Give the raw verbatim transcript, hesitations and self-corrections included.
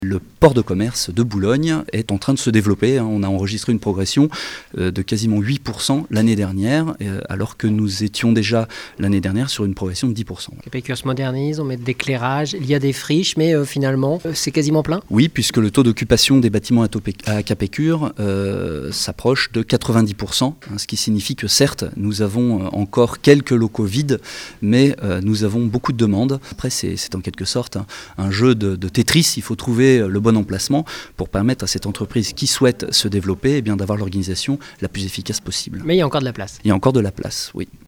Le port de commerce de Boulogne est en train de se développer. On a enregistré une progression de quasiment huit pour cent l'année dernière, alors que nous étions déjà l'année dernière sur une progression de dix pour cent. Capécure se modernise, on met de l'éclairage, il y a des friches, mais euh, finalement, euh, c'est quasiment plein. Oui, puisque le taux d'occupation des bâtiments à Capécure euh, s'approche de quatre-vingt-dix pour cent, hein, ce qui signifie que certes, nous avons encore quelques locaux vides, mais euh, nous avons beaucoup de demandes. Après, c'est, c'est en quelque sorte un, un jeu de, de Tetris. Il faut trouver le bon emplacement pour permettre à cette entreprise qui souhaite se développer eh bien, d'avoir l'organisation la plus efficace possible. Mais il y a encore de la place. Il y a encore de la place, oui.